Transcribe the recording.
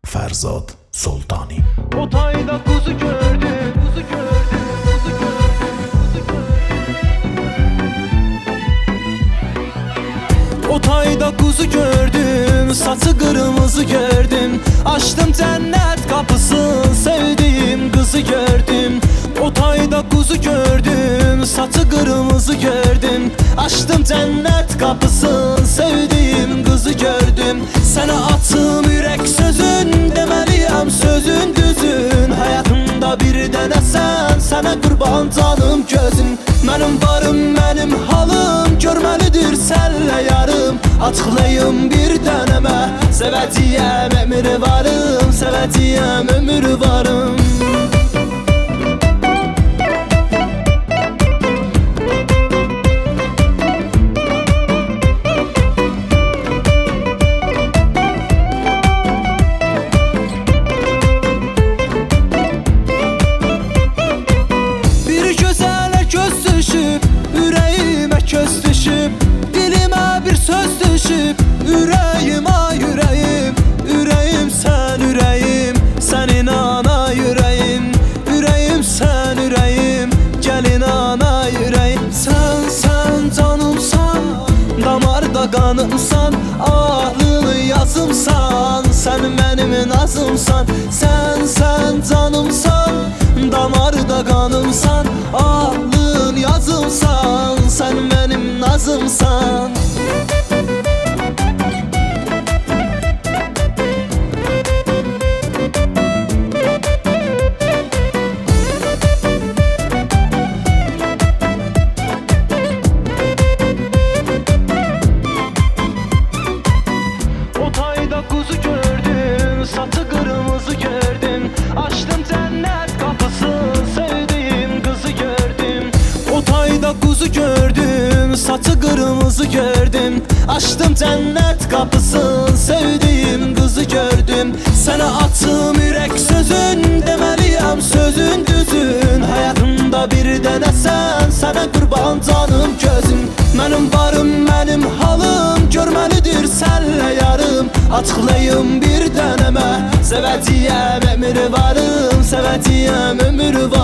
Fərzad Sultani. O tayda kuzu gördüm, kuzu gördüm, kuzu gördüm, kuzu gördüm. O tayda kuzu gördüm, saçı kırmızı gördüm. Açtım cennet kapısını, sevdiğim kızı gördüm. O tayda kuzu gördüm, saçı kırmızı gördüm. Açtım cennet kapısını, sevdiğim kızı gördüm. Sana attım yürek sözün, demeliyim sözün düzün. Hayatımda bir dənə sana kurban canım gözün. Mənim varım, mənim halım, görməlidir sənlə yarım. Açıqlayım bir dənəmə, sevəcəyəm ömür varım, sevəcəyəm ömür varım. Köz düşüb, dilimə bir söz düşüb. Ürəyim, ay ürəyim, ürəyim sən ürəyim, sənin ana ürəyim. Ürəyim sən ürəyim, gəlin ana ürəyim. Sən canımsan, damarda qanımsan, ahlını yazımsan, sən mənim nazımsan. Sən canımsan, damarda qanımsan, ahlın yazımsan, sən mənim nazımsan. O tayda kuzu gördüm, saçı kırmızı gördüm. Açtım cennet kapısını, sevdiğim kızı gördüm. O tayda kuzu gördüm, saçı kırmızı gördüm. Açtım cennet kapısını, sevdiğim kızı gördüm. Sana attım yürek sözün, demeliyim sözün düzün. Hayatımda bir dənə sana kurban canım gözüm. Mənim varım, mənim halım, görməlidir sənlə yarım. Açıqlayım bir dənəmə, sevəcəyəm ömür varım, sevəcəyəm ömür varım.